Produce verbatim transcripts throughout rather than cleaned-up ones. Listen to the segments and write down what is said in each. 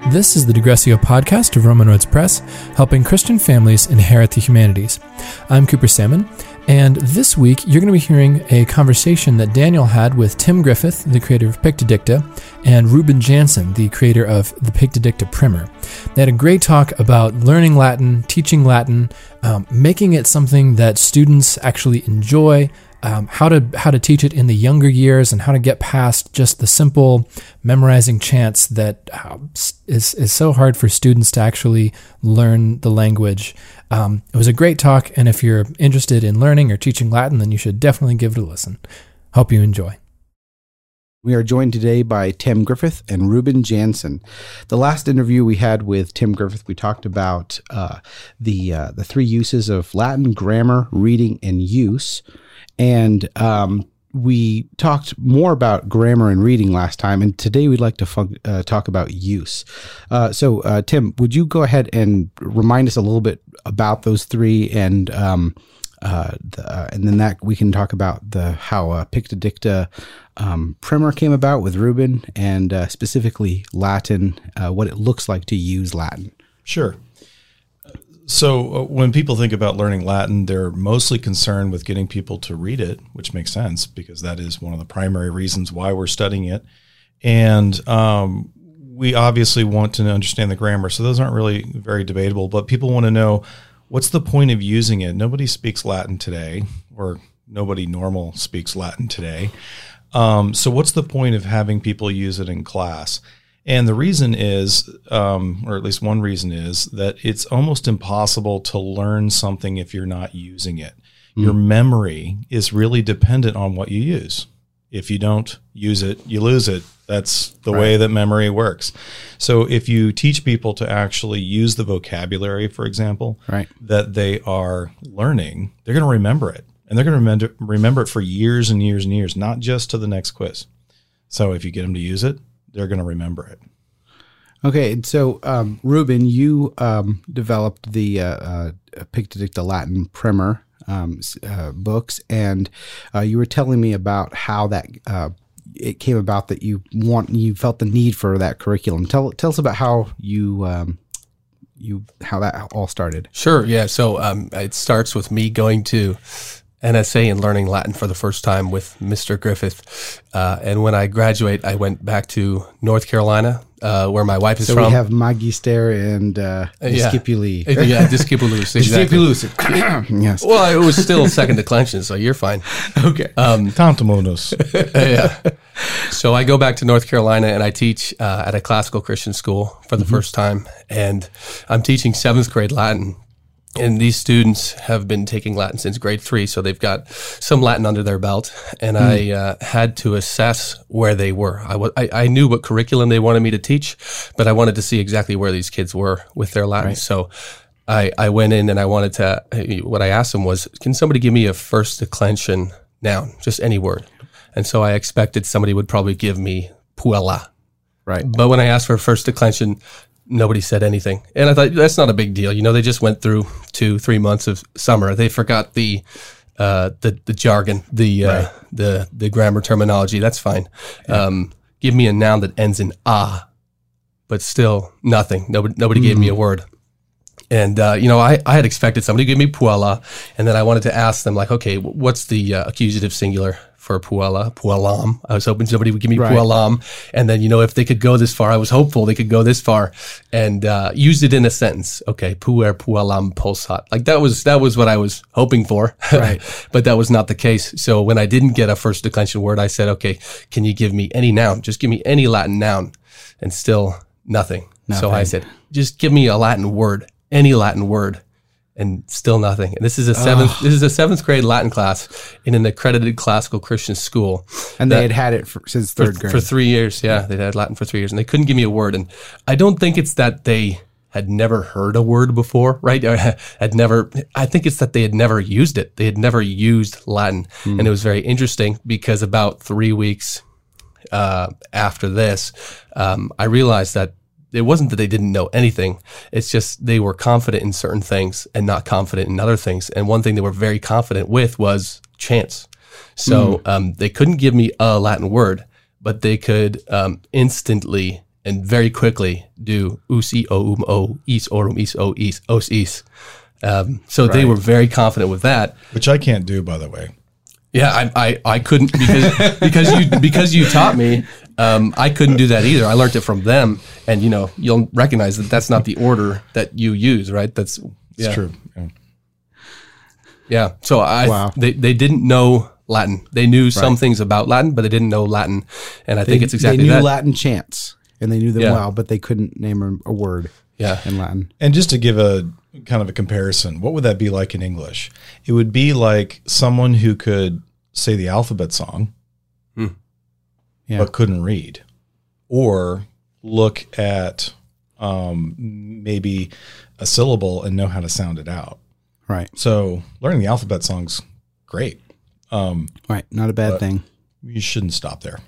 This is the Digressio podcast of Roman Roads Press, helping Christian families inherit the humanities. I'm Cooper Salmon, and this week you're going to be hearing a conversation that Daniel had with Tim Griffith, the creator of Pictodicta, and Reuben Jansen, the creator of the Pictodicta Primer. They had a great talk about learning Latin, teaching Latin, um, making it something that students actually enjoy, Um, how to how to teach it in the younger years, and how to get past just the simple memorizing chants that uh, is is so hard for students to actually learn the language. Um, it was a great talk, and if you're interested in learning or teaching Latin, then you should definitely give it a listen. Hope you enjoy. We are joined today by Tim Griffith and Reuben Jansen. The last interview we had with Tim Griffith, we talked about uh, the uh, the three uses of Latin: grammar, reading, and use. And um, we talked more about grammar and reading last time, and today we'd like to fun- uh, talk about use. Uh, so, uh, Tim, would you go ahead and remind us a little bit about those three, and um, uh, the, uh, and then that we can talk about the how uh, Pictodicta um, Primer came about with Reuben, and uh, specifically Latin, uh, what it looks like to use Latin. Sure. So uh, when people think about learning Latin, they're mostly concerned with getting people to read it, which makes sense because that is one of the primary reasons why we're studying it. And um, we obviously want to understand the grammar. So those aren't really very debatable, but people want to know, what's the point of using it? Nobody speaks Latin today, or nobody normal speaks Latin today. Um, so what's the point of having people use it in class? And the reason is, um, or at least one reason is, that it's almost impossible to learn something if you're not using it. Mm. Your memory is really dependent on what you use. If you don't use it, you lose it. That's the right way that memory works. So if you teach people to actually use the vocabulary, for example, right, that they are learning, they're going to remember it. And they're going to remember, remember it for years and years and years, not just to the next quiz. So if you get them to use it, they're going to remember it. Okay, and so um, Reuben, you um, developed the uh, uh, Pictodicta Latin Primer um, uh, books, and uh, you were telling me about how that uh, it came about that you want you felt the need for that curriculum. Tell tell us about how you um, you how that all started. Sure, yeah. So um, it starts with me going to N S A and learning Latin for the first time with Mister Griffith. Uh, and when I graduate, I went back to North Carolina, uh, where my wife is so from. So we have Magister and uh, Discipuli. Yeah, yeah Discipulus, exactly. Discipulus. Yes. Well, it was still second declension, so you're fine. Okay. Um, Tantamonos. Yeah. So I go back to North Carolina, and I teach uh, at a classical Christian school for the mm-hmm. first time. And I'm teaching seventh grade Latin. And these students have been taking Latin since grade three, so they've got some Latin under their belt. And mm. I uh, had to assess where they were. I, w- I, I knew what curriculum they wanted me to teach, but I wanted to see exactly where these kids were with their Latin. Right. So I, I went in and I wanted to, what I asked them was, can somebody give me a first declension noun, just any word? And so I expected somebody would probably give me puella. Right. But when I asked for a first declension, nobody said anything. And I thought, that's not a big deal. You know, they just went through two, three months of summer. They forgot the uh, the, the jargon, the uh, right. the the grammar terminology. That's fine. Yeah. Um, give me a noun that ends in ah, but still nothing. Nobody nobody mm. gave me a word. And, uh, you know, I, I had expected somebody to give me puella, and then I wanted to ask them, like, okay, what's the uh, accusative singular for puella? Puellam. I was hoping somebody would give me right. puellam. And then, you know, if they could go this far, I was hopeful they could go this far and uh, use it in a sentence. Okay, puer puellam pulsat. Like, that was that was what I was hoping for. Right. But that was not the case. So when I didn't get a first declension word, I said, okay, can you give me any noun? Just give me any Latin noun. And still nothing. nothing. So I said, just give me a Latin word. Any Latin word, and still nothing. And this is a seventh. Oh. This is a seventh grade Latin class in an accredited classical Christian school, and they had had it for, since third for, grade for three years. Yeah, they'd had Latin for three years, and they couldn't give me a word. And I don't think it's that they had never heard a word before, right? Or had never. I think it's that they had never used it. They had never used Latin, mm. and it was very interesting because about three weeks uh, after this, um, I realized that. It wasn't that they didn't know anything. It's just they were confident in certain things and not confident in other things. And one thing they were very confident with was chants. So mm. um, they couldn't give me a Latin word, but they could um, instantly and very quickly do us, i, o, um, o, is, orum, is, o, is, os, is. Um, so right. they were very confident with that. Which I can't do, by the way. Yeah, I, I, I couldn't because because you because you taught me. Um, I couldn't do that either. I learned it from them, and you know you'll recognize that that's not the order that you use, right? That's it's yeah. true. Yeah. yeah. So I wow. they they didn't know Latin. They knew right. some things about Latin, but they didn't know Latin. And I they, think it's exactly they knew that. Latin chants, and they knew them yeah. well, but they couldn't name a, a word. Yeah. in Latin. And just to give a kind of a comparison, what would that be like in English? It would be like someone who could say the alphabet song, hmm. yeah. but couldn't read, or look at um, maybe a syllable and know how to sound it out. Right. So learning the alphabet song's great. Um, right. Not a bad thing. You shouldn't stop there.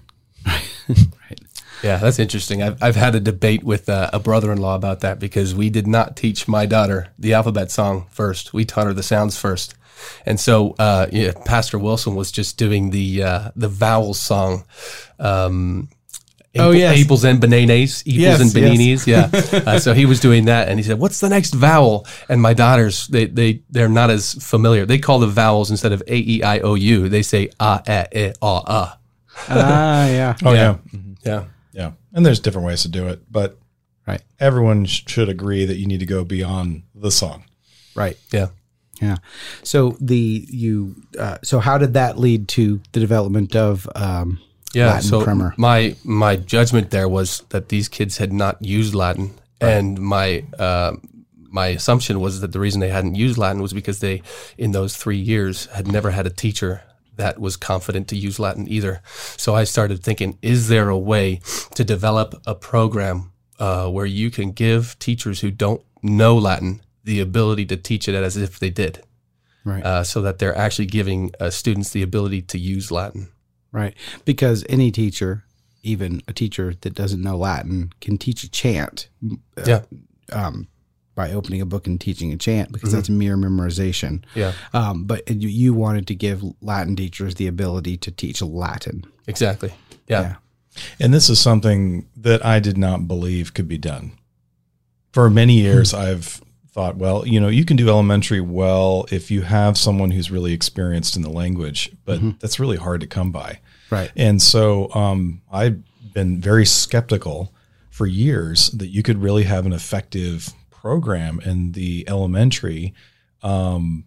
right. Yeah, that's interesting. I've I've had a debate with uh, a brother-in-law about that because we did not teach my daughter the alphabet song first. We taught her the sounds first, and so uh, yeah, Pastor Wilson was just doing the uh, the vowel song. Um, oh yes, apples and bananas, apples yes, and bananas. Yes. Yeah. uh, so he was doing that, and he said, "What's the next vowel?" And my daughters, they they they're not as familiar. They call the vowels instead of a e i o u. They say a e i o a. Ah, yeah. Oh yeah. Yeah. yeah. Yeah, and there's different ways to do it, but right, everyone sh- should agree that you need to go beyond the song. Right. Yeah. Yeah. So the you uh, so how did that lead to the development of um, yeah, Latin so grammar? My my judgment there was that these kids had not used Latin, right. and my uh, my assumption was that the reason they hadn't used Latin was because they, in those three years, had never had a teacher that was confident to use Latin either. So I started thinking, is there a way to develop a program uh, where you can give teachers who don't know Latin the ability to teach it as if they did, right? Uh, so that they're actually giving uh, students the ability to use Latin. Right. Because any teacher, even a teacher that doesn't know Latin, can teach a chant. Uh, yeah. Um, by opening a book and teaching a chant, because mm-hmm. that's mere memorization. Yeah. Um, but you, you wanted to give Latin teachers the ability to teach Latin. Exactly. Yeah. yeah. And this is something that I did not believe could be done. For many years, I've thought, well, you know, you can do elementary well if you have someone who's really experienced in the language, but mm-hmm. that's really hard to come by. Right. And so um, I've been very skeptical for years that you could really have an effective program in the elementary um,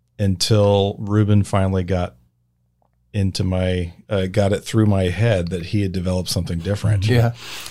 until Ruben finally got into my, uh, got it through my head that he had developed something different. Yeah.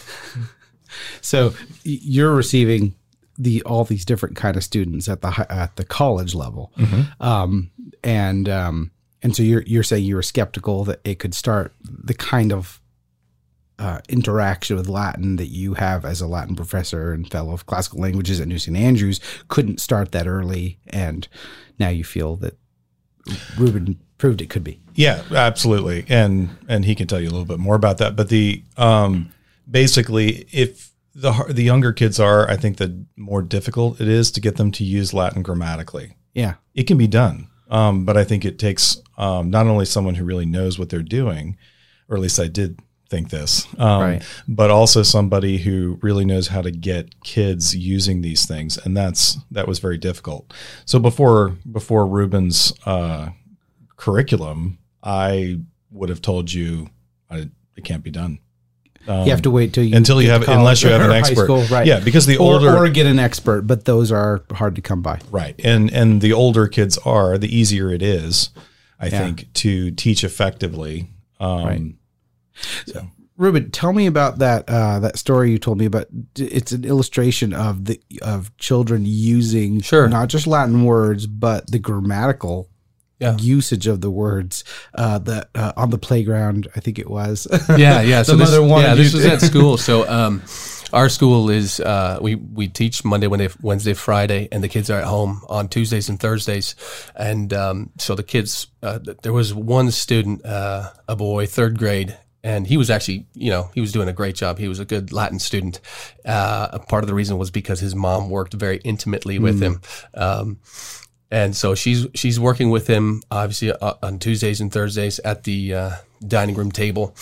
So you're receiving the all these different kind of students at the at the college level, mm-hmm. um, and um, and so you're you're saying you were skeptical that it could start the kind of uh, interaction with Latin that you have as a Latin professor and fellow of classical languages at New Saint Andrews couldn't start that early, and now you feel that Ruben proved it could be. Yeah, absolutely, and and he can tell you a little bit more about that. But the um, basically, if the the younger kids are, I think the more difficult it is to get them to use Latin grammatically. Yeah, it can be done, um, but I think it takes um, not only someone who really knows what they're doing, or at least I did think this, um, right. but also somebody who really knows how to get kids using these things, and that's that was very difficult. So before before Ruben's uh, curriculum, I would have told you I, it can't be done. Um, you have to wait till you until you have unless you have an expert, school, right? Yeah, because the or, older or get an expert, but those are hard to come by, right? And and the older kids are, the easier it is, I yeah. think, to teach effectively. Um, right. So. Ruben, tell me about that uh, that story you told me about. It's an illustration of the of children using sure. not just Latin words, but the grammatical yeah. usage of the words uh, that uh, on the playground. I think it was. Yeah, yeah. the so mother this, wanted yeah, this you was to- at school. So um, our school is uh, we we teach Monday, Wednesday, Wednesday, Friday, and the kids are at home on Tuesdays and Thursdays. And um, so the kids, uh, there was one student, uh, a boy, third grade. And he was actually, you know, he was doing a great job. He was a good Latin student. Uh, part of the reason was because his mom worked very intimately with mm. him. Um, and so she's she's working with him, obviously, uh, on Tuesdays and Thursdays at the uh, dining room table.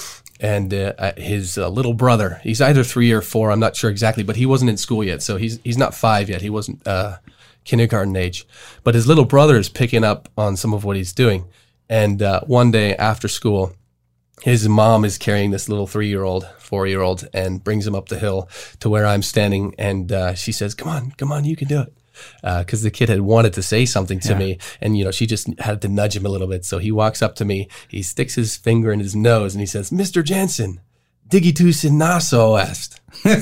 and uh, his uh, little brother, he's either three or four, I'm not sure exactly, but he wasn't in school yet, so he's he's not five yet. He wasn't uh, kindergarten age, but his little brother is picking up on some of what he's doing. And uh, one day after school, his mom is carrying this little three-year-old, four-year-old, and brings him up the hill to where I'm standing, and uh, she says, "Come on, come on, you can do it." Because uh, the kid had wanted to say something to yeah. me, and you know she just had to nudge him a little bit. So he walks up to me, he sticks his finger in his nose, and he says, "Mister Jansen, digitus in naso est."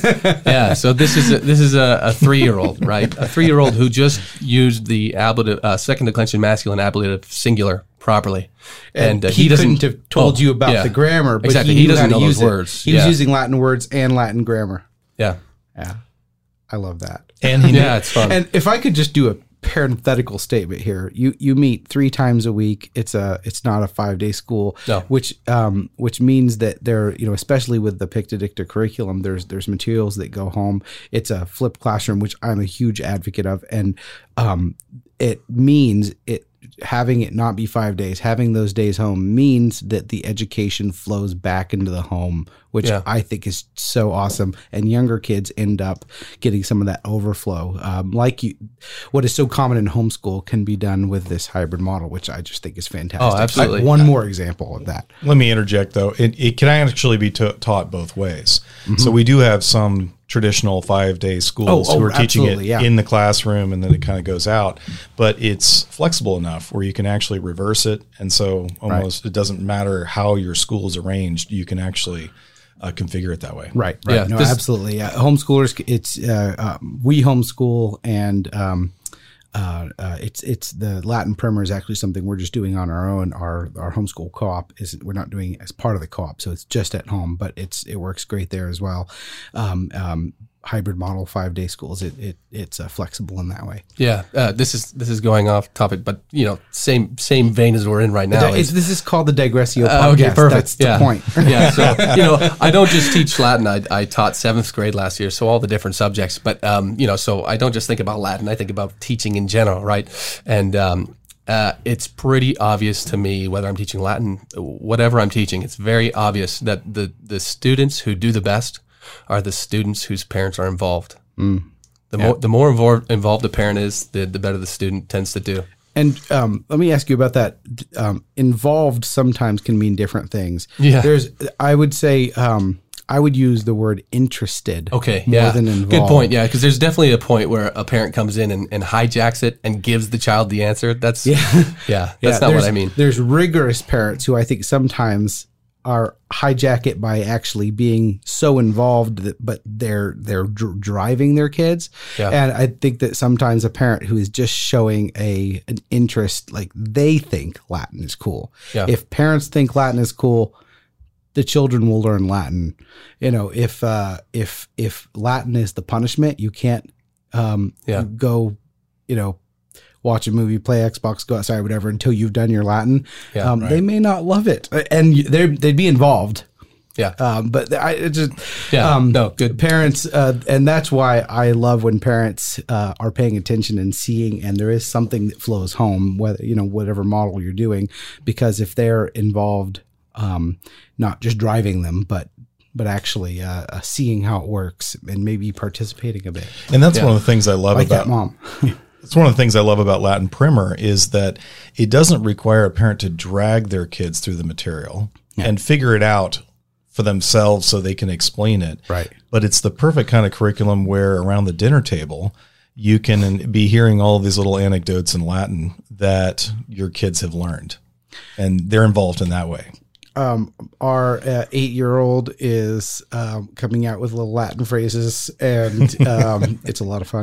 Yeah, so this is a, this is a, a three-year-old, right? A three-year-old who just used the ablative, uh, second declension masculine ablative singular properly, and, and uh, he, he doesn't couldn't have told oh, you about yeah. the grammar, but exactly. he, he doesn't know those it. words. He yeah. was using Latin words and Latin grammar. Yeah, yeah, I love that. And he yeah, it's fun. And if I could just do a parenthetical statement here, you you meet three times a week. It's a it's not a five day school, no. which um which means that there, you know, especially with the Picta Dicta curriculum, there's there's materials that go home. It's a flipped classroom, which I'm a huge advocate of, and um it means it. Having it not be five days, having those days home means that the education flows back into the home, which yeah. I think is so awesome. And younger kids end up getting some of that overflow. Um, like you, what is so common in homeschool can be done with this hybrid model, which I just think is fantastic. Oh, absolutely. I, one more example of that. Let me interject, though. It, it can actually be ta- taught both ways. Mm-hmm. So we do have some traditional five-day schools oh, oh, who are teaching it yeah. in the classroom, and then it kind of goes out. But it's flexible enough where you can actually reverse it, and so almost right. it doesn't matter how your school is arranged. You can actually uh, configure it that way. Right. Right. Yeah, no, this, absolutely. Yeah. Homeschoolers, it's uh, um, we homeschool, and um, uh, uh, it's it's the Latin primer is actually something we're just doing on our own. Our our homeschool co-op is we're not doing it as part of the co-op, so it's just at home, but it's it works great there as well. Um, um, hybrid model five day schools, it, it it's uh, flexible in that way. Yeah, uh, this is this is going off topic, but you know, same same vein as we're in right now. Is, this is called the Digressio podcast. Uh, okay, perfect. That's the yeah. point. Yeah, so you know, I don't just teach Latin. I, I taught seventh grade last year, so all the different subjects. But um, you know, so I don't just think about Latin. I think about teaching in general, right? And um, uh, it's pretty obvious to me whether I'm teaching Latin, whatever I'm teaching. It's very obvious that the the students who do the best are the students whose parents are involved. Mm. The yeah. more the more involved, involved the parent is, the, the better the student tends to do. And um, let me ask you about that. Um, involved sometimes can mean different things. Yeah. There's, I would say, um, I would use the word interested. Okay. More yeah. than involved. Good point. Yeah, because there's definitely a point where a parent comes in and, and hijacks it and gives the child the answer. That's yeah. Yeah. That's yeah, not what I mean. There's rigorous parents who I think sometimes are hijack it by actually being so involved that, but they're they're dr- driving their kids. Yeah. And I think that sometimes a parent who is just showing a an interest, like they think Latin is cool. Yeah. If parents think Latin is cool, the children will learn Latin. You know, if uh, if if Latin is the punishment, you can't um, yeah. go, you know, watch a movie, play Xbox, go outside, whatever, until you've done your Latin. Yeah, um, right. They may not love it, and they'd be involved. Yeah. Um, but I it just, yeah, um, no, good parents. Uh, and that's why I love when parents uh, are paying attention and seeing, and there is something that flows home, whether, you know, whatever model you're doing, because if they're involved, um, not just driving them, but but actually uh, uh, seeing how it works and maybe participating a bit. And that's yeah. one of the things I love like about that mom. It's one of the things I love about Latin Primer is that it doesn't require a parent to drag their kids through the material yeah. and figure it out for themselves so they can explain it. Right. But it's the perfect kind of curriculum where around the dinner table, you can be hearing all of these little anecdotes in Latin that your kids have learned, and they're involved in that way. Um, our uh, eight-year-old is um, coming out with little Latin phrases, and um, it's a lot of fun.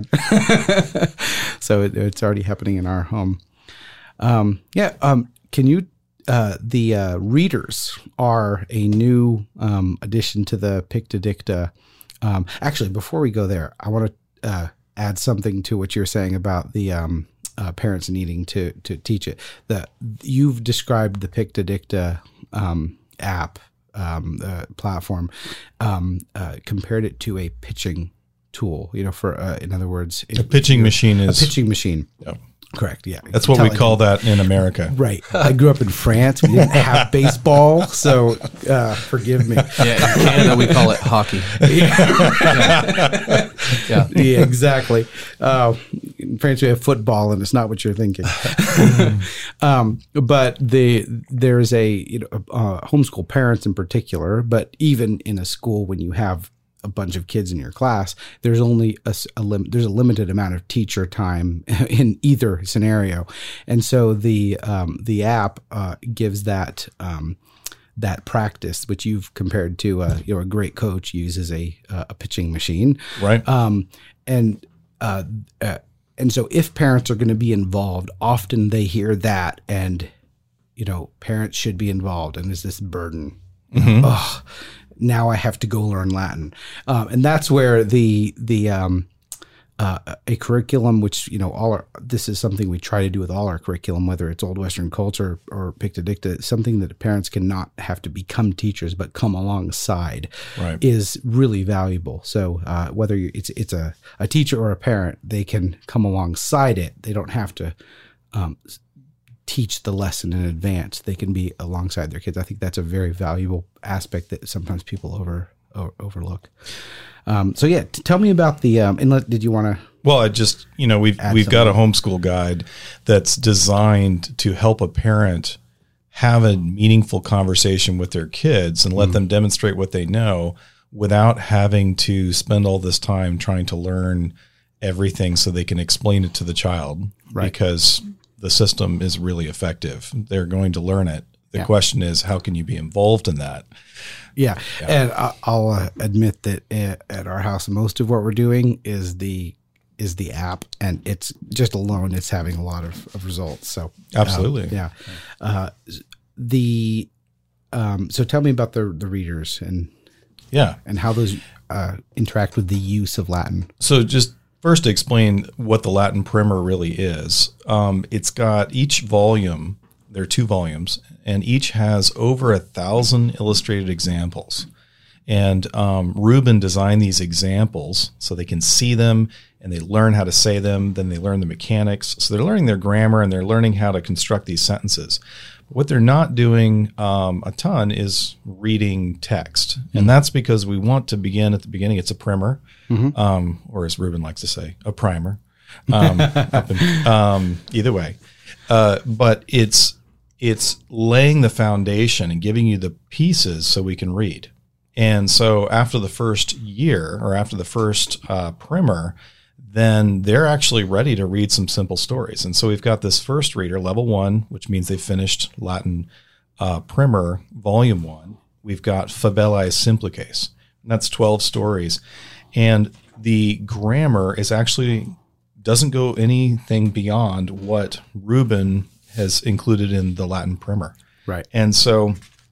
So it, it's already happening in our home. Um, yeah. Um, can you? Uh, the uh, readers are a new um, addition to the Picta Dicta. Um, actually, before we go there, I want to uh, add something to what you're saying about the um, uh, parents needing to to teach it. The you've described the Picta Dicta um, app um, uh, platform, um, uh, compared it to a pitching tool. You know, for uh, in other words, a pitching machine is a pitching machine. Yeah. Correct. Yeah. That's what we call that in America. Right. I grew up in France. We didn't have baseball, so uh, forgive me. Yeah, in Canada we call it hockey. Yeah, yeah. yeah exactly. Uh, in France we have football, and it's not what you're thinking. um, but the there's a you know uh, homeschool parents in particular, but even in a school when you have a bunch of kids in your class, there's only a, a lim- there's a limited amount of teacher time in either scenario, and so the um, the app uh, gives that um, that practice, which you've compared to uh, you know a great coach uses a uh, a pitching machine, right? Um, and uh, uh, and so if parents are going to be involved, often they hear that, and you know parents should be involved, and there's this burden. Mm-hmm. Oh, now I have to go learn Latin. Um, and that's where the, the, um, uh, a curriculum, which, you know, all our, this is something we try to do with all our curriculum, whether it's Old Western culture or Picta Dicta, something that parents cannot have to become teachers, but come alongside right. is really valuable. So, uh, whether you, it's, it's a, a teacher or a parent, they can come alongside it. They don't have to, um, teach the lesson in advance. They can be alongside their kids. I think that's a very valuable aspect that sometimes people over, over overlook. Um, so yeah, t- tell me about the um, inlet. Did you want to? Well, I just you know we've we've got a homeschool guide that's designed to help a parent have a meaningful conversation with their kids and let mm. them demonstrate what they know without having to spend all this time trying to learn everything so they can explain it to the child. Right. Because the system is really effective. They're going to learn it. The yeah. question is, how can you be involved in that? Yeah. yeah. And I'll uh, admit that at our house, most of what we're doing is the is the app, and it's just alone, it's having a lot of, of results. So absolutely. Um, yeah. Uh, the um, so tell me about the the readers and yeah, and how those uh, interact with the use of Latin. So just first to explain what the Latin primer really is. Um, it's got each volume, there are two volumes, and each has over a thousand illustrated examples. And um, Ruben designed these examples so they can see them and they learn how to say them. Then they learn the mechanics. So they're learning their grammar and they're learning how to construct these sentences. What they're not doing um, a ton is reading text. Mm-hmm. And that's because we want to begin at the beginning. It's a primer, mm-hmm. um, or as Ruben likes to say, a primer. Um, up in, um, either way. Uh, but it's it's laying the foundation and giving you the pieces so we can read. And so after the first year or after the first uh, primer, then they're actually ready to read some simple stories. And so we've got this first reader, level one, which means they finished Latin uh, primer, volume one. We've got Fabellae Simplices, and that's twelve stories. And the grammar is actually doesn't go anything beyond what Ruben has included in the Latin primer. Right. And so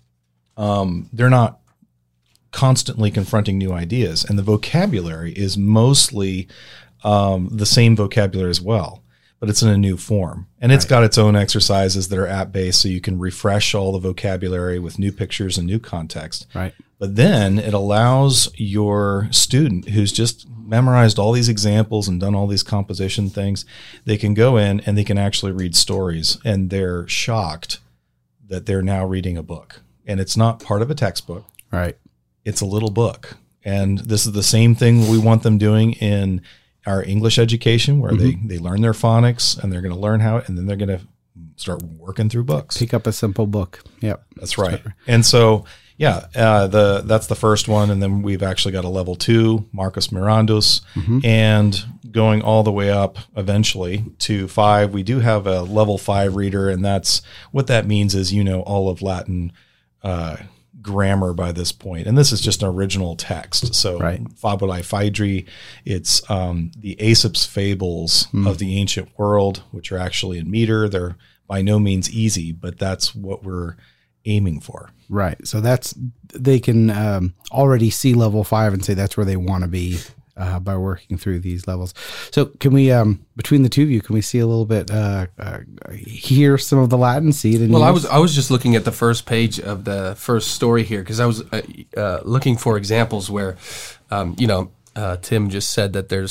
um, they're not constantly confronting new ideas. And the vocabulary is mostly um, the same vocabulary as well, but it's in a new form. And it's right. got its own exercises that are app-based, so you can refresh all the vocabulary with new pictures and new context. Right. But then it allows your student who's just memorized all these examples and done all these composition things, they can go in and they can actually read stories, and they're shocked that they're now reading a book. And it's not part of a textbook. Right. It's a little book. And this is the same thing we want them doing in our English education, where mm-hmm. they, they learn their phonics and they're going to learn how, and then they're going to start working through books. Pick up a simple book. Yep. That's right. And so, yeah, uh, the that's the first one. And then we've actually got a level two, Marcus Mirandus, mm-hmm. and going all the way up eventually to five. We do have a level five reader, and that's what that means is, you know, all of Latin uh grammar by this point, and this is just an original text. So right. Fabulae Phaedri, it's um, the Aesop's fables mm. of the ancient world, which are actually in meter. They're by no means easy, but that's what we're aiming for. Right. So that's, they can um, already see level five and say that's where they want to be uh, by working through these levels. So can we, um, between the two of you, can we see a little bit, uh, uh, hear some of the Latin, see it in Well, use? I was I was just looking at the first page of the first story here, because I was uh, uh, looking for examples where, um, you know, uh, Tim just said that there's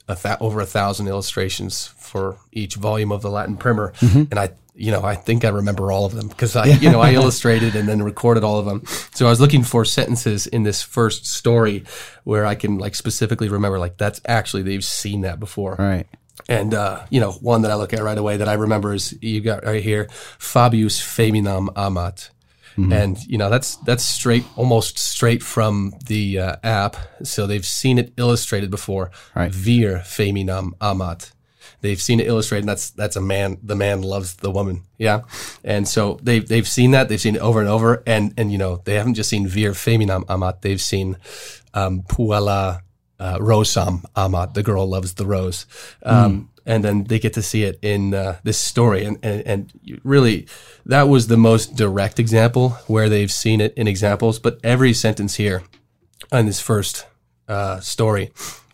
a th- over a thousand illustrations for each volume of the Latin Primer, mm-hmm. and I, you know, I think I remember all of them because I, you know, I illustrated and then recorded all of them. So I was looking for sentences in this first story where I can like specifically remember, like that's actually they've seen that before, right? And uh, you know, one that I look at right away that I remember is you got right here, Fabius feminam amat. Mm-hmm. And, you know, that's that's straight, almost straight from the uh, app. So they've seen it illustrated before. Right. Vir feminam amat. They've seen it illustrated, and that's that's a man. The man loves the woman. Yeah. And so they've, they've seen that. They've seen it over and over. And, and you know, they haven't just seen vir feminam amat. They've seen um, puella uh, rosam amat. The girl loves the rose. Um, mm. And then they get to see it in uh, this story. And, and, and really, that was the most direct example where they've seen it in examples. But every sentence here in this first uh, story,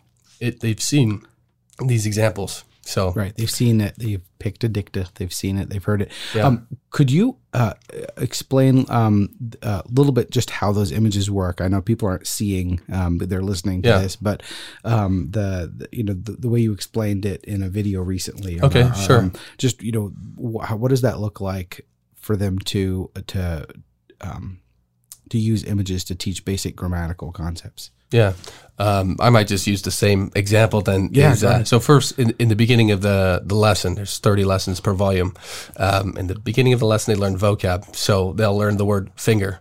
it, they've seen these examples. So right, they've seen it. They've picked a dicta. They've seen it. They've heard it. Yeah. Um, could you uh, explain um, a little bit just how those images work? I know people aren't seeing, um, but they're listening to yeah. this. But um, the, the you know the, the way you explained it in a video recently. Okay, uh, sure. Um, just you know, wh- what does that look like for them to to um, to use images to teach basic grammatical concepts? Yeah. Um, I might just use the same example then. Yeah. Is, uh, so first, in, in the beginning of the, the lesson, there's thirty lessons per volume. Um, in the beginning of the lesson, they learn vocab. So they'll learn the word finger.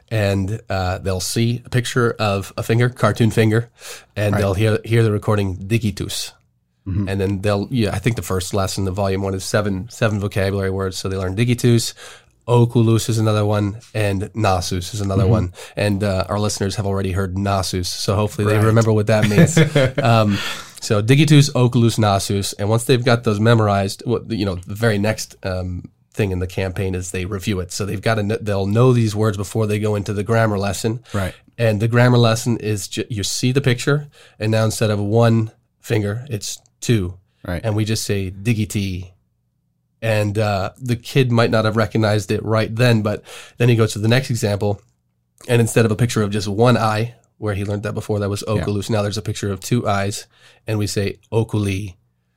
And uh, they'll see a picture of a finger, cartoon finger, and right. they'll hear hear the recording digitus. Mm-hmm. And then they'll, yeah, I think the first lesson, the volume one, is seven seven vocabulary words. So they learn digitus. Oculus is another one, and nasus is another mm-hmm. one. And uh, our listeners have already heard nasus, so hopefully right. they remember what that means. um, so digitus, oculus, nasus, and once they've got those memorized, you know, the very next um, thing in the campaign is they review it. So they've got to, they'll know these words before they go into the grammar lesson. Right. And the grammar lesson is ju- you see the picture, and now instead of one finger, it's two. Right. And we just say digiti. And uh, the kid might not have recognized it right then, but then he goes to the next example, and instead of a picture of just one eye, where he learned that before, that was oculus, yeah. now there's a picture of two eyes, and we say oculi.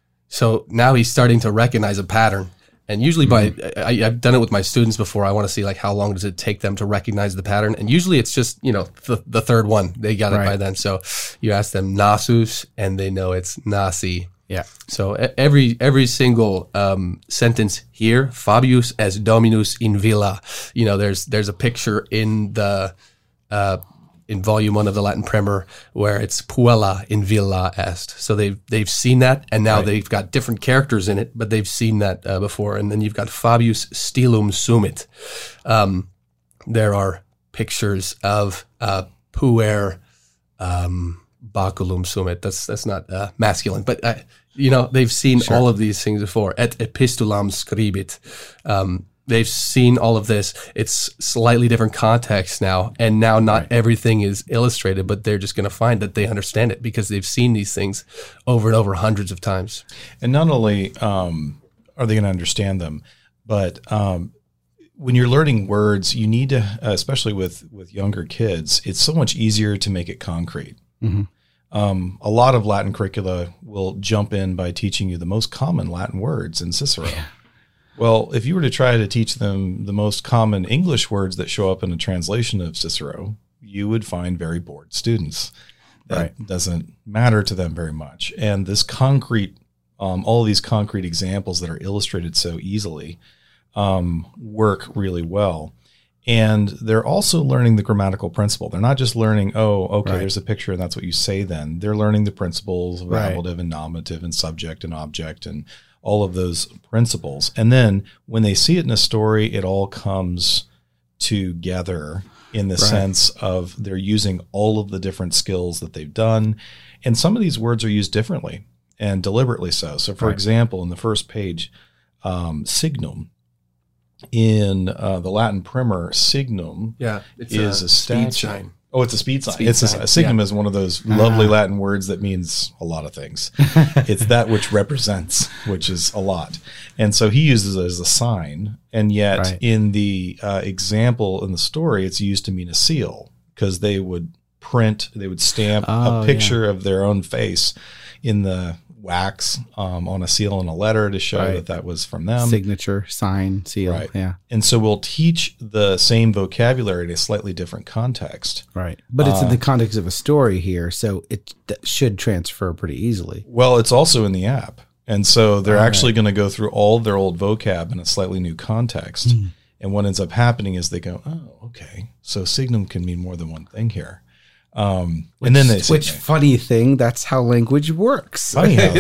So now he's starting to recognize a pattern. And usually by, mm-hmm. I, I've done it with my students before, I want to see like how long does it take them to recognize the pattern. And usually it's just, you know, the, the third one, they got it right. by then. So you ask them nasus, and they know it's nasi. Yeah. So every every single um, sentence here, Fabius as Dominus in villa. You know, there's there's a picture in the uh, in volume one of the Latin Primer where it's puella in villa est. So they've they've seen that, and now right. they've got different characters in it, but they've seen that uh, before. And then you've got Fabius stilum sumit. Um, there are pictures of uh, puer um, baculum sumit. That's that's not uh, masculine, but. Uh, You know, they've seen sure. all of these things before. Et epistulam scribit. Um, they've seen all of this. It's slightly different context now. And now not right. everything is illustrated, but they're just going to find that they understand it because they've seen these things over and over hundreds of times. And not only um, are they going to understand them, but um, when you're learning words, you need to, uh, especially with, with younger kids, it's so much easier to make it concrete. Mm-hmm. Um, a lot of Latin curricula will jump in by teaching you the most common Latin words in Cicero. Yeah. Well, if you were to try to teach them the most common English words that show up in a translation of Cicero, you would find very bored students. That right. doesn't matter to them very much. And this concrete, um, all of these concrete examples that are illustrated so easily um, work really well. And they're also learning the grammatical principle. They're not just learning, oh, okay, right. there's a picture and that's what you say then. They're learning the principles of right. ablative and nominative and subject and object and all of those principles. And then when they see it in a story, it all comes together in the right. sense of they're using all of the different skills that they've done. And some of these words are used differently and deliberately so. So, for right. example, in the first page, um, signum, in uh, the Latin Primer, signum yeah, it's is a, a speed sign. Oh, it's a speed sign. Speed it's sign. A, a signum yeah. is one of those lovely uh-huh. Latin words that means a lot of things. It's that which represents, which is a lot. And so he uses it as a sign. And yet right. in the uh, example in the story, it's used to mean a seal because they would print, they would stamp oh, a picture yeah. of their own face in the wax um, on a seal and a letter to show Right. that that was from them. Signature, sign, seal. Right. Yeah. And so we'll teach the same vocabulary in a slightly different context. Right. But it's in Uh, the context of a story here, so it that should transfer pretty easily. Well, it's also in the app. And so they're All actually going to go through all of their old vocab in a slightly new context. Hmm. And what ends up happening is they go, oh, okay. So signum can mean more than one thing here. Um, and then they say, Which funny thing, that's how language works. funny how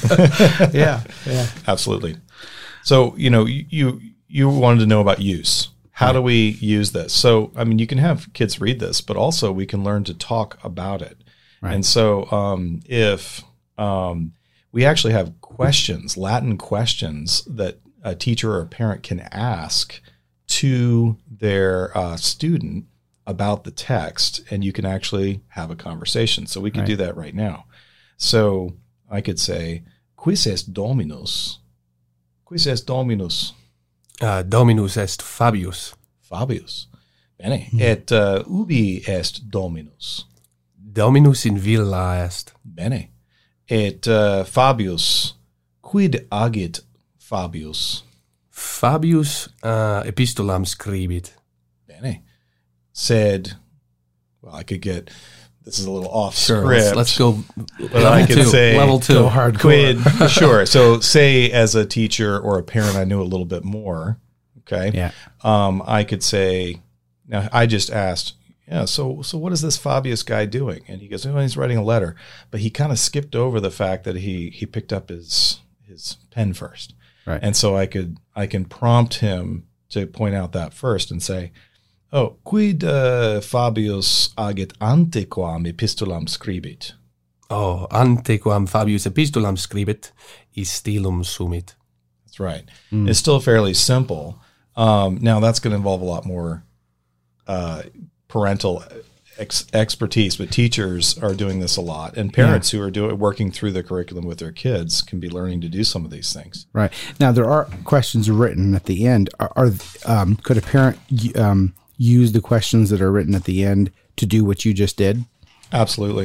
yeah. Yeah. absolutely. So, you know, you, you, you wanted to know about use. How Right. do we use this? So, I mean, you can have kids read this, but also we can learn to talk about it. Right. And so um, if um, we actually have questions, Latin questions that a teacher or a parent can ask to their uh, student about the text, and you can actually have a conversation. So we can Right. do that right now. So I could say, quis est Dominus? Quis est Dominus? Uh, Dominus est Fabius. Fabius. Bene. Et uh, ubi est Dominus? Dominus in villa est. Bene. Et uh, Fabius, quid agit Fabius? Fabius uh, epistolam scribit. Bene. Said, well, I could get, this is a little off Sure, script. let's, let's go But level I could two. say, level two. Go hardcore. quid, sure. So say as a teacher or a parent, I knew a little bit more. Okay. Yeah. Um, I could say, now I just asked, yeah, so so what is this Fabius guy doing? And he goes, oh, he's writing a letter. But he kind of skipped over the fact that he he picked up his his pen first. Right. And so I could I can prompt him to point out that first and say, oh, quid uh, Fabius agit antequam epistolam scribit? Oh, antequam Fabius epistolam scribit, istilum sumit. That's right. It's still fairly simple. Um, now that's going to involve a lot more uh, parental ex- expertise, but teachers are doing this a lot, and parents who are doing working through the curriculum with their kids can be learning to do some of these things. Right. Now, there are questions written at the end. Are, are um, could a parent um, use the questions that are written at the end to do what you just did? Absolutely.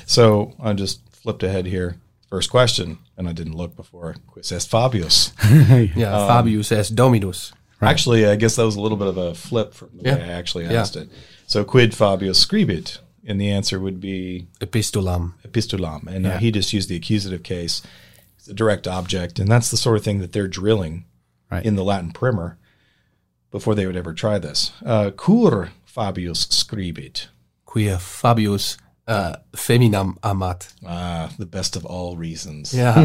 So I just flipped ahead here. First question, and I didn't look before. Quis est Fabius? Yeah, Fabius est Dominus. Actually, I guess that was a little bit of a flip from the Yeah. way I actually Yeah. asked it. So quid Fabius scribit? And the answer would be Epistolam. epistolam. And uh, Yeah. he just used the accusative case. It's a direct object. And that's the sort of thing that they're drilling Right. in the Latin primer before they would ever try this. Uh, cur Fabius scribit? Quia Fabius uh, feminam amat. Ah, the best of all reasons. Yeah.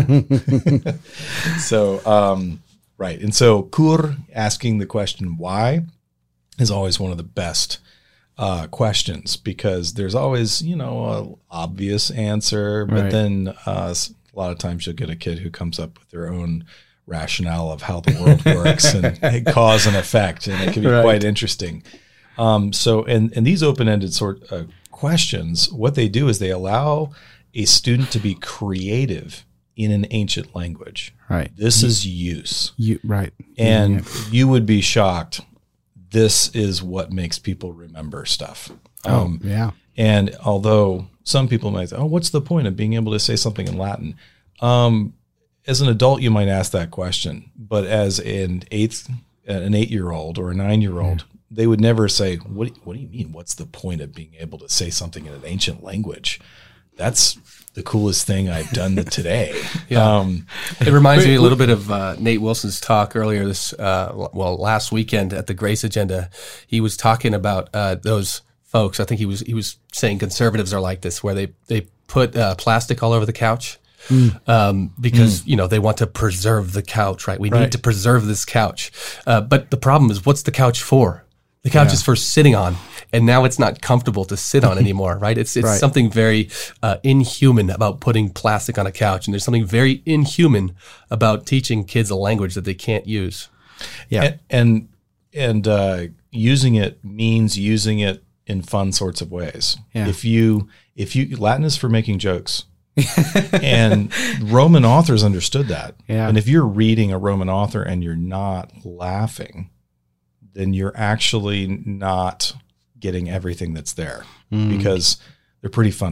So, um, right. And so cur, asking the question why, is always one of the best uh, questions, because there's always, you know, a obvious answer, but Right. then uh, s- a lot of times you'll get a kid who comes up with their own rationale of how the world works and cause and effect, and it can be Right. quite interesting. Um, so, and, and these open-ended sort of questions, what they do is they allow a student to be creative in an ancient language. Right. This is use. You right. And Yeah. you would be shocked. This is what makes people remember stuff. Um, Oh, yeah. And although some people might say, oh, what's the point of being able to say something in Latin? Um, as an adult, you might ask that question. But as an eighth, an eight-year-old or a nine-year-old, they would never say, what, what do you mean? What's the point of being able to say something in an ancient language? That's the coolest thing I've done today. Yeah. Um, It reminds me a little bit of uh, Nate Wilson's talk earlier this, uh, well, last weekend at the Grace Agenda. He was talking about uh, those folks. I think he was he was saying conservatives are like this, where they they put uh, plastic all over the couch um, because you know they want to preserve the couch. Right? We Right. need to preserve this couch. Uh, but the problem is, what's the couch for? The couch is for sitting on, and now it's not comfortable to sit on anymore, right? It's it's Right. something very uh, inhuman about putting plastic on a couch, and there's something very inhuman about teaching kids a language that they can't use. Yeah. And and, and uh, using it means using it in fun sorts of ways. Yeah. If you if you Latin is for making jokes. And Roman authors understood that. Yeah. And if you're reading a Roman author and you're not laughing, then you're actually not getting everything that's there, because they're pretty funny.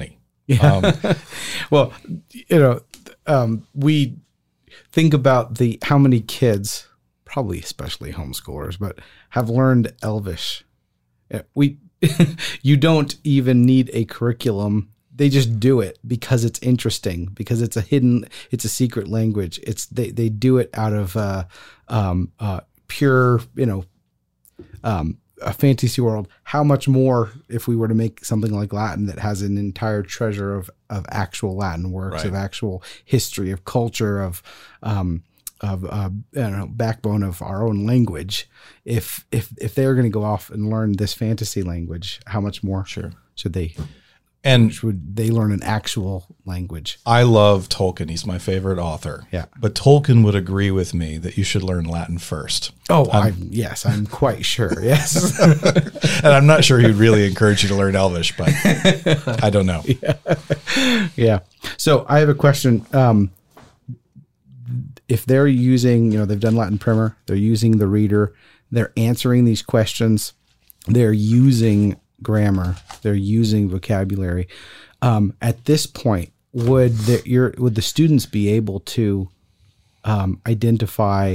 Yeah. Um, Well, you know, um, we think about the how many kids, probably especially homeschoolers, but have learned Elvish. Uh, We, you don't even need a curriculum. They just do it because it's interesting, because it's a hidden, it's a secret language. It's they they do it out of uh, um, uh, pure, you know, um, a fantasy world. How much more if we were to make something like Latin that has an entire treasure of of actual Latin works, Right. of actual history, of culture, of um, of uh, I don't know, backbone of our own language. If if if they're going to go off and learn this fantasy language, how much more Sure. should they? And Should they learn an actual language? I love Tolkien. He's my favorite author. Yeah. But Tolkien would agree with me that you should learn Latin first. Oh, I'm, yes, I'm quite sure. Yes. And I'm not sure he'd really encourage you to learn Elvish, but I don't know. Yeah. So I have a question. Um, if they're using, you know, they've done Latin primer, they're using the reader, they're answering these questions, they're using grammar, they're using vocabulary. Um, at this point, would the your would the students be able to um, identify,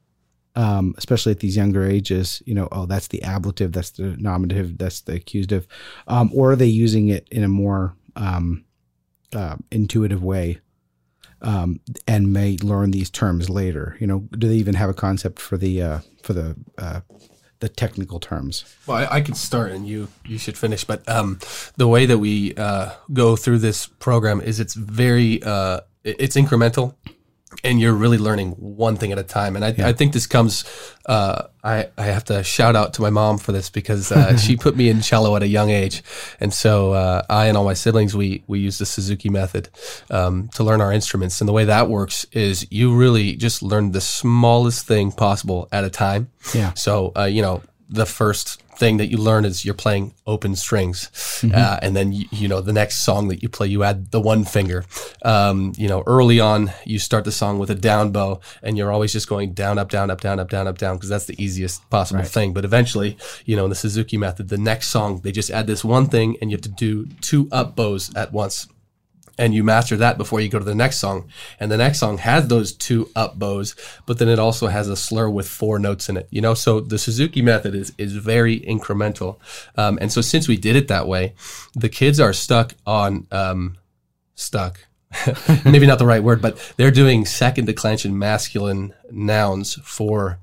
um, especially at these younger ages, you know, oh, that's the ablative, that's the nominative, that's the accusative, um, or are they using it in a more um, uh, intuitive way, um, and may learn these terms later? You know, do they even have a concept for the uh, for the uh, the technical terms? Well, I, I can start and you you should finish. But um, the way that we uh, go through this program is it's very uh, it- it's incremental, and you're really learning one thing at a time. And I, I think this comes. Uh, I I have to shout out to my mom for this because uh, she put me in cello at a young age, and so uh, I and all my siblings we we use the Suzuki method um, to learn our instruments. And the way that works is you really just learn the smallest thing possible at a time. Yeah. So, uh, you know, the first thing that you learn is you're playing open strings. Uh, and then, you, you know, the next song that you play, you add the one finger. Um, you know, early on, you start the song with a down bow and you're always just going down, up, down, up, down, up, down, up, down, because that's the easiest possible Right. thing. But eventually, you know, in the Suzuki method, the next song, they just add this one thing and you have to do two up bows at once. And you master that before you go to the next song. And the next song has those two up bows, but then it also has a slur with four notes in it, you know? So the Suzuki method is, is very incremental. Um, and so since we did it that way, the kids are stuck on, um, stuck, maybe not the right word, but they're doing second declension masculine nouns for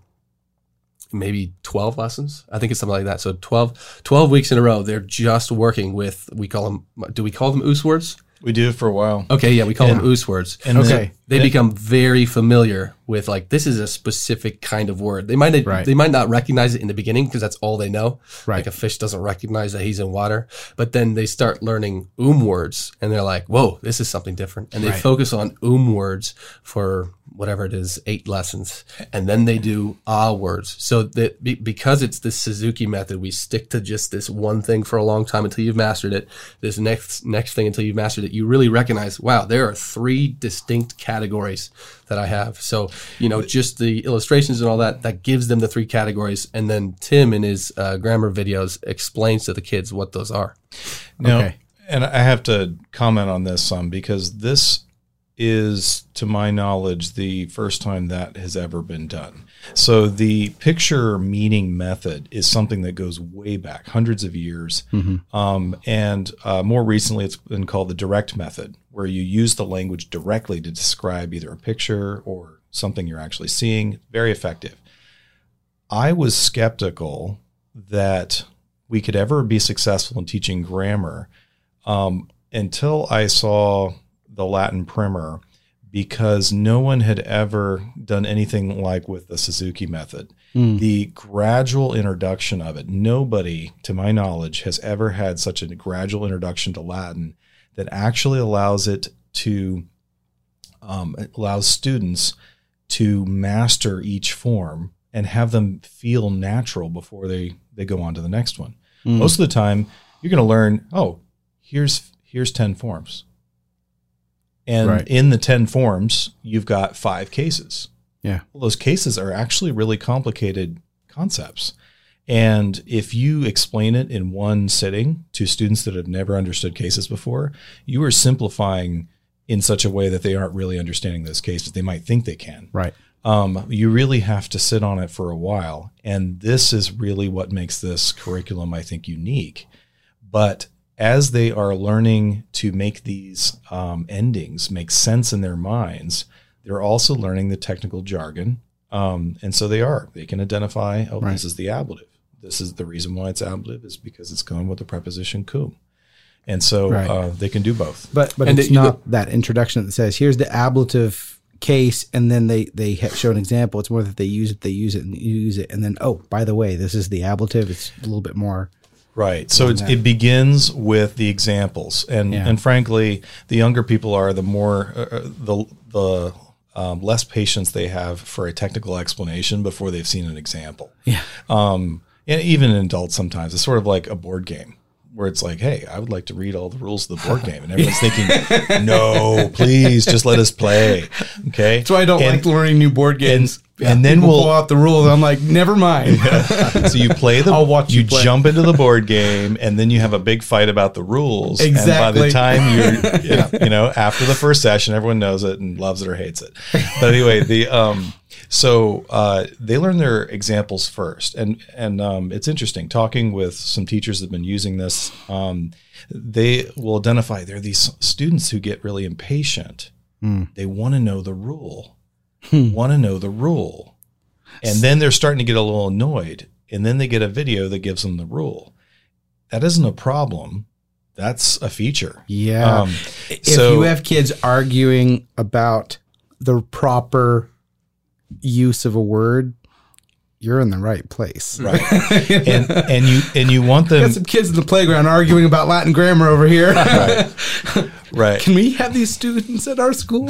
maybe twelve lessons. I think it's something like that. So twelve, twelve weeks in a row, they're just working with, we call them, do we call them oos words? We did it for a while. Okay, yeah, we call Yeah. them oos words. And Okay. then- They become very familiar with, like, this is a specific kind of word. They might Right. they might not recognize it in the beginning because that's all they know. Right. Like a fish doesn't recognize that he's in water. But then they start learning um words and they're like, whoa, this is something different. And they Right. focus on um words for whatever it is, eight lessons. And then they do ah words. So that be, because it's this Suzuki method, we stick to just this one thing for a long time until you've mastered it. This next next thing until you've mastered it. You really recognize, wow, there are three distinct categories that I have. So, you know, just the illustrations and all that, that gives them the three categories. And then Tim in his uh, grammar videos explains to the kids what those are. Now, Okay. and I have to comment on this some because this is, to my knowledge, the first time that has ever been done. So the picture meaning method is something that goes way back, hundreds of years. Um, and uh, more recently, it's been called the direct method, where you use the language directly to describe either a picture or something you're actually seeing. Very effective. I was skeptical that we could ever be successful in teaching grammar um, until I saw the Latin primer, because no one had ever done anything like with the Suzuki method. The gradual introduction of it, nobody, to my knowledge, has ever had such a gradual introduction to Latin that actually allows it to, um, it allows students to master each form and have them feel natural before they, they go on to the next one. Most of the time, you're going to learn, oh, here's here's ten forms. And Right. in the ten forms, you've got five cases. Yeah. Well, those cases are actually really complicated concepts. And if you explain it in one sitting to students that have never understood cases before, you are simplifying in such a way that they aren't really understanding those cases. They might think they can. Right. Um, you really have to sit on it for a while. And this is really what makes this curriculum, I think, unique. But as they are learning to make these um, endings make sense in their minds, they're also learning the technical jargon. Um, and so they are. They can identify, oh, Right. this is the ablative. This is the reason why it's ablative is because it's going with the preposition cum. And so Right. uh, they can do both. But but And it's the- not that introduction that says, here's the ablative case, and then they, they ha- show an example. It's more that they use it, they use it, and use it. And then, oh, by the way, this is the ablative. It's a little bit more. Right. So it's, it begins with the examples. And Yeah. and frankly, the younger people are, the more, uh, the, the um, less patience they have for a technical explanation before they've seen an example. Yeah. Um, and even in adults sometimes, it's sort of like a board game where it's like, hey, I would like to read all the rules of the board game. And everyone's thinking, no, please just let us play. Okay. That's why I don't And- like learning new board games. and- and then People we'll- pull out the rules. I'm like, never mind. So you play the, I'll watch you you play. jump into the board game, and then you have a big fight about the rules. And by the Exactly. time you're, you know, after the first session, everyone knows it and loves it or hates it. But anyway, the um, so uh, they learn their examples first, and and um, it's interesting talking with some teachers that have been using this. Um, they will identify there are these students who get really impatient. Mm. They want to know the rule. Want to know the rule. And then they're starting to get a little annoyed. And then they get a video that gives them the rule. That isn't a problem. That's a feature. Yeah. Um, if so- you have kids arguing about the proper use of a word, you're in the right place. Right. and and you and you want them Got some kids in the playground arguing about Latin grammar over here. right. Right. Can we have these students at our school?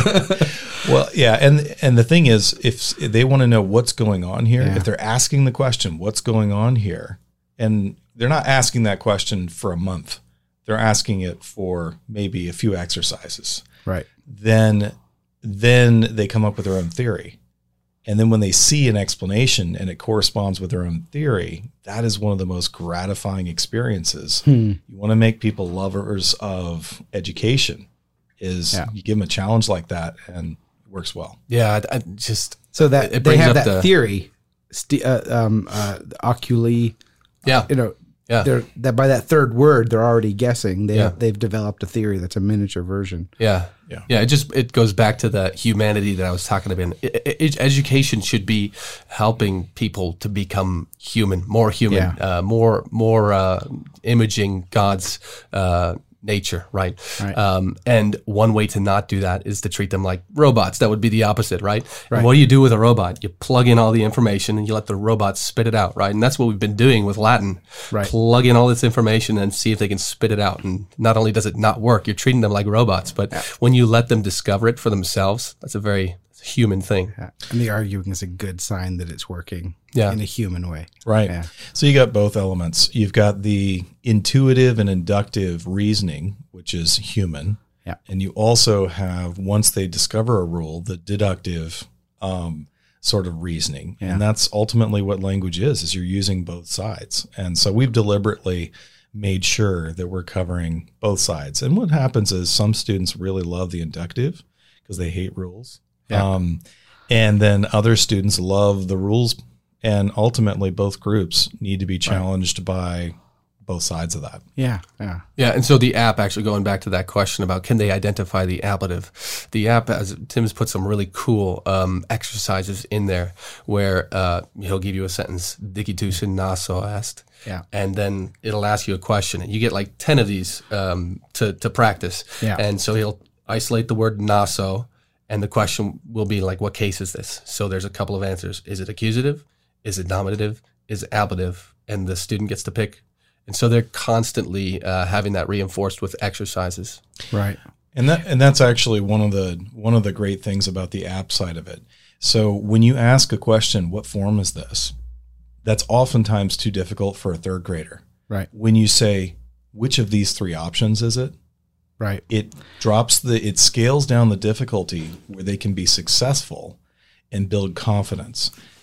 Well, yeah, and and the thing is, if they want to know what's going on here, Yeah. if they're asking the question, what's going on here, and they're not asking that question for a month, they're asking it for maybe a few exercises. Right. Then, then they come up with their own theory, and then when they see an explanation and it corresponds with their own theory, that is one of the most gratifying experiences. Hmm. You want to make people lovers of education. Is Yeah. you give them a challenge like that and it works well. Yeah, I, I just So that It they brings have up that the- theory, st- uh, um, uh, oculi, yeah, you know, yeah, they're, that by that third word, they're already guessing. They, Yeah. They've developed a theory that's a miniature version. yeah, Yeah. yeah. It just it goes back to the humanity that I was talking about. I- I- I- education should be helping people to become human, more human, Yeah. uh, more more uh, imaging God's uh, nature, right? Right. Um, and one way to not do that is to treat them like robots. That would be the opposite, right? Right. And what do you do with a robot? You plug in all the information and you let the robot spit it out, right? And that's what we've been doing with Latin. Right. Plug in all this information and see if they can spit it out. And not only does it not work, you're treating them like robots, but when you let them discover it for themselves, that's a very human thing. Yeah. And the arguing is a good sign that it's working Yeah. in a human way. Right. Yeah. So you got both elements. You've got the intuitive and inductive reasoning, which is human. Yeah. And you also have, once they discover a rule, the deductive um, sort of reasoning. Yeah. And that's ultimately what language is, is you're using both sides. And so we've deliberately made sure that we're covering both sides. And what happens is some students really love the inductive because they hate rules. Yeah. Um, and then other students love the rules. And ultimately, both groups need to be challenged by both sides of that. Yeah. Yeah. Yeah, and so the app, actually going back to that question about can they identify the ablative, the app, as Tim's put some really cool um, exercises in there where uh, he'll give you a sentence, digitushin naso est, Yeah. and then it'll ask you a question. And you get like ten of these um, to, to practice. Yeah. And so he'll isolate the word naso, and the question will be like, what case is this? So there's a couple of answers. Is it accusative? Is it nominative? Is it ablative? And the student gets to pick. And so they're constantly uh, having that reinforced with exercises. Right. And that and that's actually one of the one of the great things about the app side of it. So when you ask a question, what form is this? That's oftentimes too difficult for a third grader. Right. When you say, which of these three options is it? Right. It drops the it scales down the difficulty where they can be successful and build confidence.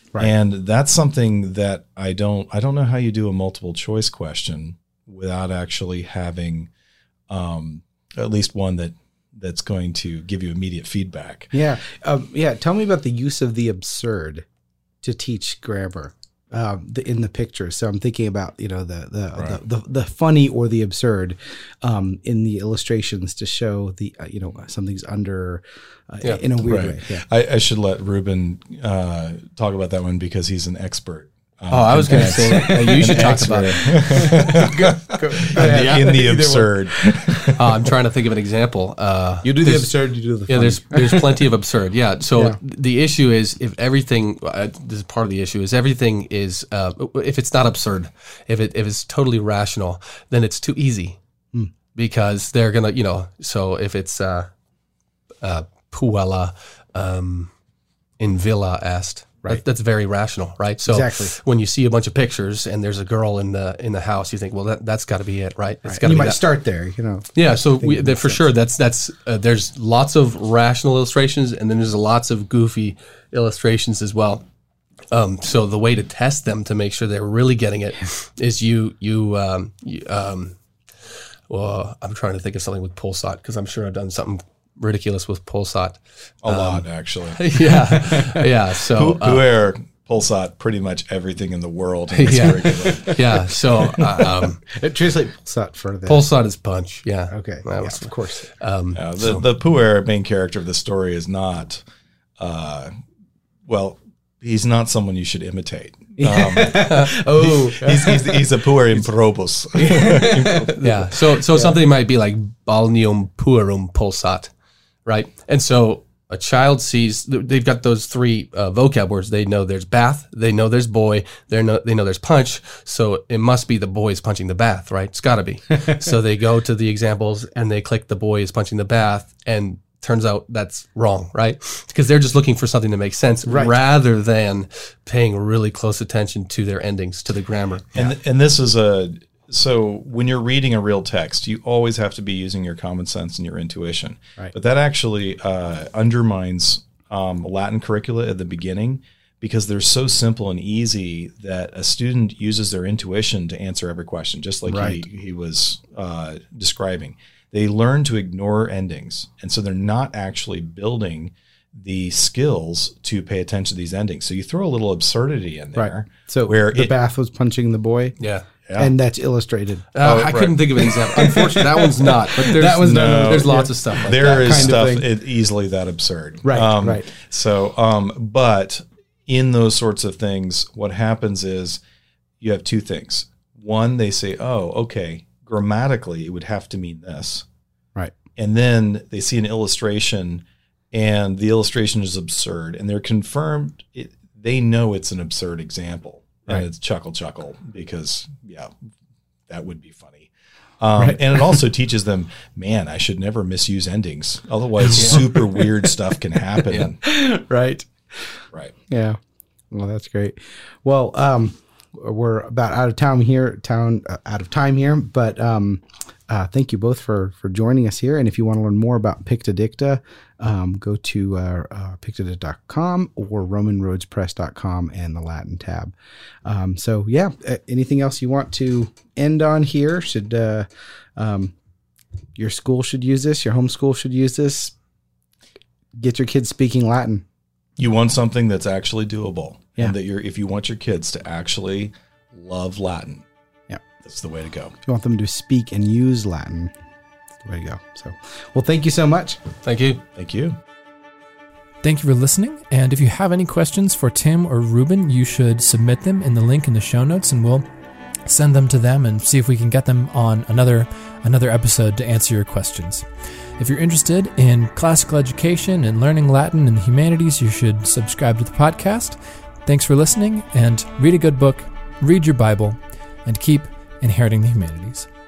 Right. And that's something that I don't, I don't know how you do a multiple choice question without actually having um, at least one that that's going to give you immediate feedback. Yeah. Um, yeah. Tell me about the use of the absurd to teach grammar um, the, in the picture. So I'm thinking about, you know, the the, Right. the, the, the funny or the absurd um, in the illustrations to show the, uh, you know, something's under uh, Yeah. in a weird Right. way. Yeah. I, I should let Ruben uh, talk about that one because he's an expert. Um, Oh, I was going to say that you should talk about it. in the, in the absurd. Uh, I'm trying to think of an example. Uh, You do the there's- absurd, you do the funny. Yeah, there's there's plenty of absurd. Yeah. So Yeah. the issue is if everything, uh, this is part of the issue, is everything is uh, if it's not absurd, if it if it's totally rational, then it's too easy because they're gonna, you know. So if it's uh, uh, puella um, in villa est. Right. That, that's very rational, right? So Exactly. when you see a bunch of pictures and there's a girl in the in the house, you think, well, that that's got to be it, right? It's Right. got to You be might that. start there, you know. Yeah, so we, it that makes for sense. sure. That's that's uh, there's lots of rational illustrations, and then there's lots of goofy illustrations as well. Um, so the way to test them to make sure they're really getting it is you you, um, you um, well, I'm trying to think of something with Pulsat because I'm sure I've done something ridiculous with Pulsat. A lot, actually. yeah, yeah. So uh, Puer, Pulsat, pretty much everything in the world. In this Yeah. curriculum. yeah, so uh, um, It translates Pulsat for that. Pulsat is punch. Yeah. Okay. That Yeah, was- of course. um, Uh, the the Puer main character of the story is not, uh, well, he's not someone you should imitate. Um, Oh, he's, he's, he's a Puer improbus. Yeah. So so something might be like balneum puerum pulsat, right? And so a child sees they've got those three uh, vocab words. They know there's bath. They know there's boy. They know they know there's punch. So it must be the boy is punching the bath, right? It's got to be. So they go to the examples and they click the boy is punching the bath, and turns out that's wrong, right? Because they're just looking for something that makes sense Right. rather than paying really close attention to their endings, to the grammar. And and this is a so when you're reading a real text, you always have to be using your common sense and your intuition. Right. But that actually uh, undermines um, Latin curricula at the beginning because they're so simple and easy that a student uses their intuition to answer every question, just like Right. he, he was uh, describing. They learn to ignore endings, and so they're not actually building the skills to pay attention to these endings. So you throw a little absurdity in there. right. So where the it- bath was punching the boy, Yeah. Yeah. and that's illustrated. Uh, Oh, I right. couldn't think of an example. Unfortunately, that one's not. But there's, That one's not- there's no, lots yeah. of stuff like There that. is kind of stuff thing. it, easily that absurd. Right, Um, right. So, um, but in those sorts of things, what happens is you have two things. One, they say, oh, okay, grammatically, it would have to mean this. Right. And then they see an illustration and the illustration is absurd and they're confirmed. It, they know it's an absurd example and Right. it's chuckle, chuckle because, yeah, that would be funny. Um, Right. And it also teaches them, man, I should never misuse endings. Otherwise, super weird stuff can happen. Right. Right. Yeah. Well, that's great. Well, um, we're about out of time here, town uh, out of time here, but um, uh, thank you both for for joining us here. And if you want to learn more about Pictodicta, um, go to uh, uh, pictodicta dot com or roman roads press dot com and the Latin tab. Um, so yeah, uh, anything else you want to end on here? Should uh, um, your school should use this? Your homeschool should use this? Get your kids speaking Latin. You want something that's actually doable. Yeah. And that you're, if you want your kids to actually love Latin, Yeah. that's the way to go. If you want them to speak and use Latin, that's the way to go. So, well, thank you so much. Thank you. Thank you. Thank you for listening. And if you have any questions for Tim or Ruben, you should submit them in the link in the show notes, and we'll send them to them and see if we can get them on another another episode to answer your questions. If you're interested in classical education and learning Latin and the humanities, you should subscribe to the podcast. Thanks for listening, and read a good book, read your Bible, and keep inheriting the humanities.